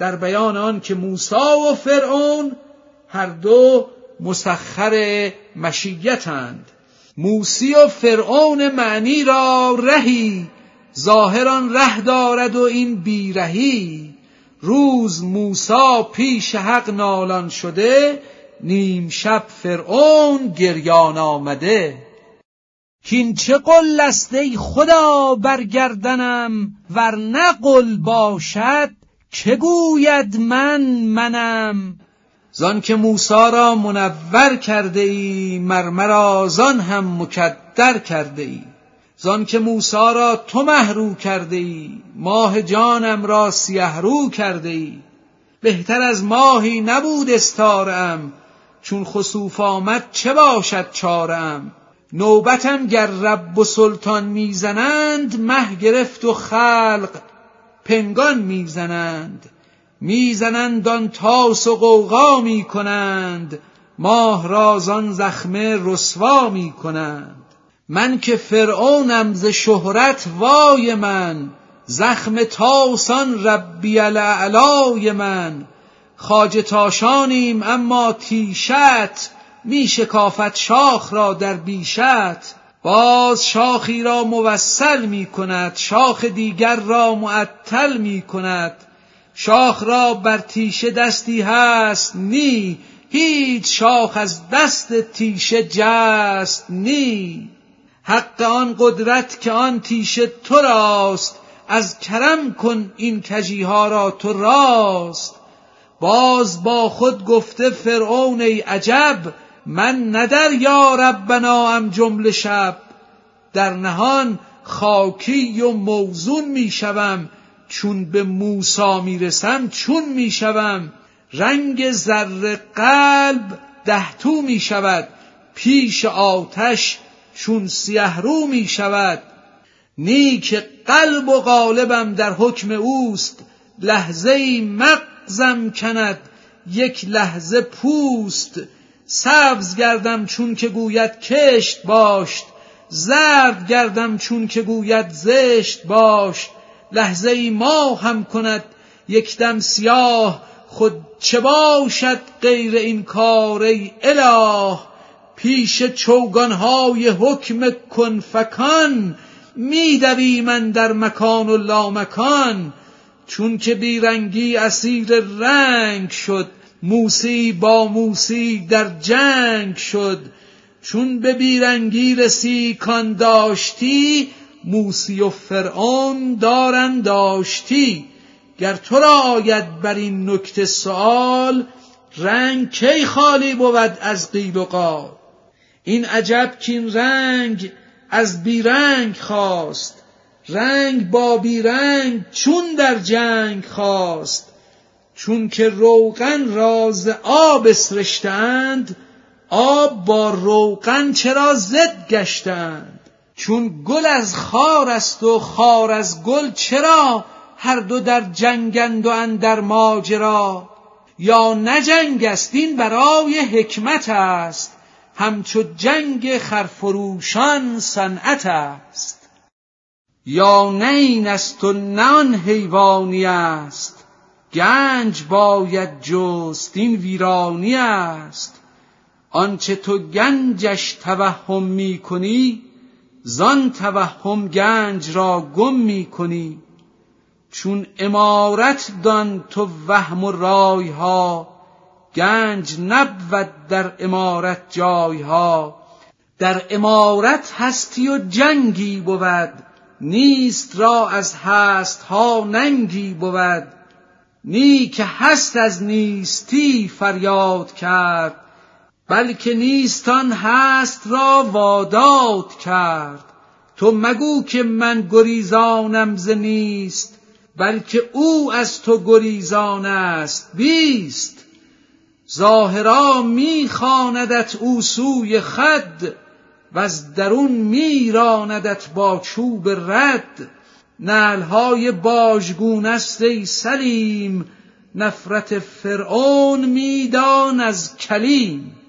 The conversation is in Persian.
در بیان آن که موسی و فرعون هر دو مسخر مشیتند. موسی و فرعون معنی را رهی، ظاهران ره دارد و این بیرهی. روز موسی پیش حق نالان شده، نیم شب فرعون گریان آمده. کین چه قل است ای خدا برگردنم، ور نه قل باشد که گوید منم. زان که موسی را منور کرده ای، مرمرا زان هم مکدر کرده ای. زان که موسی را تو محرو کرده ای، ماه جانم را سیه رو کرده ای. بهتر از ماهی نبود استارم، چون خسوف آمد چه باشد چارم. نوبتم گر رب و سلطان میزنند، مه گرفت و خلق پنگان میزنند آن تاس و غوغا میکنند، ماه را زان زخمه رسوا میکنند. من که فرعونم ز شهرت وای من، زخم تاسان ربی الاعلای من. خواجه تاشانیم اما تیشت، می شکافت شاخ را در بیشت. باز شاخی را موصل می کند، شاخ دیگر را معطل می کند. شاخ را بر تیشه دستی هست نی، هیچ شاخ از دست تیشه جست نی. حق آن قدرت که آن تیشه تو راست، از کرم کن این کژیها را تو راست. باز با خود گفته فرعون ای عجب، من نه در یا ربنا ام جمله شب. در نهان خاکی و موزون می شوم، چون به موسی می رسم چون می شوم. رنگ زر قلب 10 تو می شود، پیش آتش چون سیه رو می شود. نی که قلب و قالبم در حکم اوست، لحظه‌ای مغزم کند یک لحظه پوست. سبز گردم چون که گوید کشت باش، زرد گردم چون که گوید زشت باش. لحظه‌ای ماه هم کند یک دم سیاه، خود چه باشد غیر این کار ای اله. پیش چوگانهای حکم کن فکان، میدویم اندر مکان و لامکان. چون که بیرنگی اسیر رنگ شد، موسی با موسی در جنگ شد. چون به بیرنگی رسی کان داشتی، موسی و فرعون دارند آشتی. گر تو را آید بر این نکته سؤال، رنگ کی خالی بود از قیل و قال. این عجب کین رنگ از بیرنگ خاست، رنگ با بیرنگ چون در جنگ خاست. چون که روغن را ز آب اسرشتند، آب با روغن چرا ضد گشتند. چون گل از خار است و خار از گل، چرا هر دو در جنگند و اندر ماجرا. یا نه جنگ است این برای حکمت است، همچو جنگ خرفروشان صنعت است. یا نه این است و نه آن حیوانی است، گنج باید جست این ویرانی است. آنچه تو گنجش توهم می کنی، زان توهم گنج را گم می کنی. چون عمارت دان تو وهم و رای ها، گنج نبود در عمارت جای ها. در عمارت هستی و جنگی بود، نیست را از هست ها ننگی بود. نی که هست از نیستی فریاد کرد، بلکه نیستان هست را واداد کرد. تو مگو که من گریزانم ز نیست، بلکه او از تو گریزان است بیست. ظاهرا می خواندت او سوی خود، وز درون می راندت با چوب رد. نعلهای باژگون است ای سلیم، نفرت فرعون می دان از کلیم.